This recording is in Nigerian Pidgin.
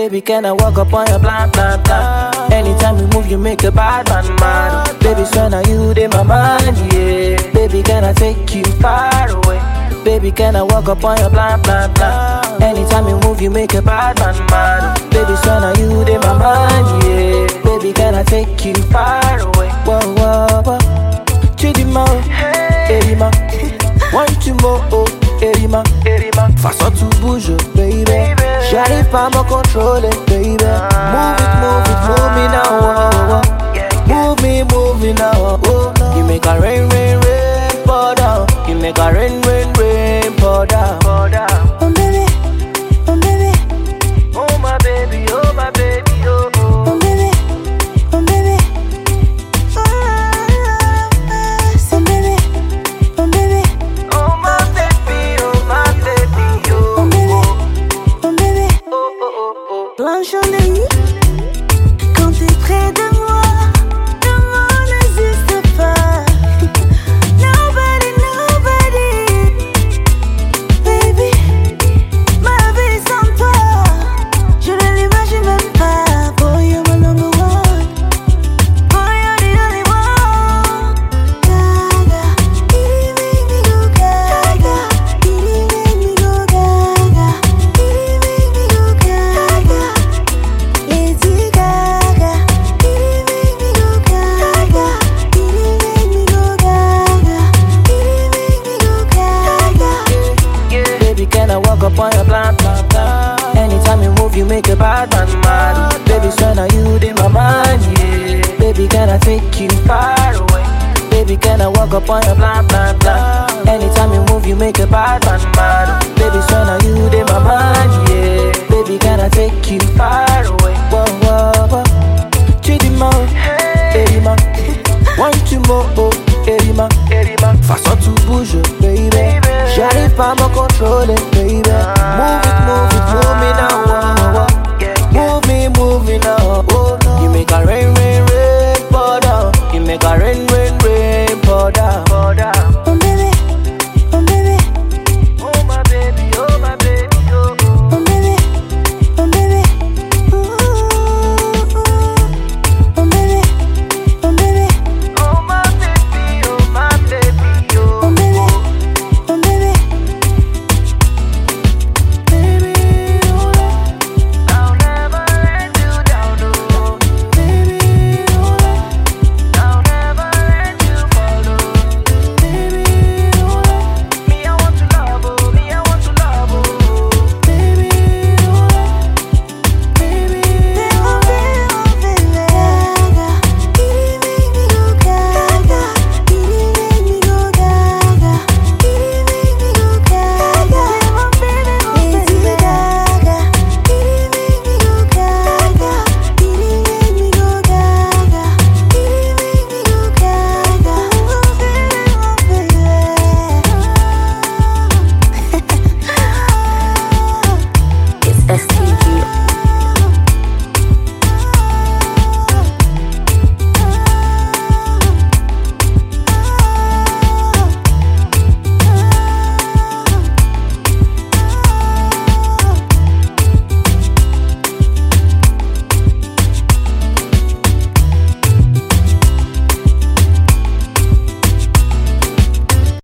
Baby, can I walk up on your blah, blah, blah? Anytime we move, you make a bad man mad. Baby, swear now you in my mind, yeah. Baby, can I take you far away? Baby, can I walk up on your blah, blah, blah? Anytime you move, you make a bad man mad. Baby, swear now you in my mind, yeah. Baby, can I take you far away? Whoa, whoa, whoa. Chidima, Erima. Want you more, oh, Erima. Façon tout bouge, baby. J'arrive pas à me contrôler, baby. Move me now, oh, oh. Move me now, oh. You make a rain, pour down. You make a rain, pour down. Oh baby, oh baby, oh my baby, oh my baby, oh oh. Oh baby, oh baby, oh baby, oh baby, Oh my baby, oh my baby, oh oh baby, oh baby. oh oh oh. Blanche en nuit, quand t'es près de moi, le monde n'existe pas. Nobody, baby, ma vie sans toi, je ne l'imagine même pas. Boy, you're my number one. Boy, you're the only one. Gaga, it make me go gaga. It make me go gaga. It make me go gaga. Lady Gaga, it make me go gaga. It make me go gaga. It make me go gaga. Baby, can I walk up on your blah, blah, blah? Anytime you move, you make a bad man mad. Baby, swear now you in my mind, yeah. Baby, can I take you far away? Baby, can I walk up on your blah, blah, blah? Anytime you move, you make a bad man mad. Baby, swear now you in my mind, yeah. Baby, can I take you far away? Whoa, whoa, whoa. Chidima, Erima. Want you more,